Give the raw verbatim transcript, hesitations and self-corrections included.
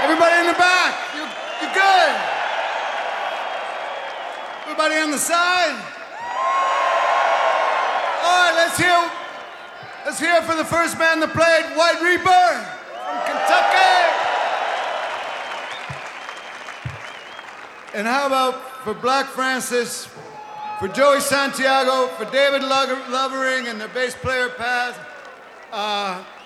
Everybody in the back, you, you good? Everybody on the side? All right, let's hear, let's hear for the first man that played White Reaper from Kentucky. And how about for Black Francis, for Joey Santiago, for David Lovering and the bass player Paz. Uh,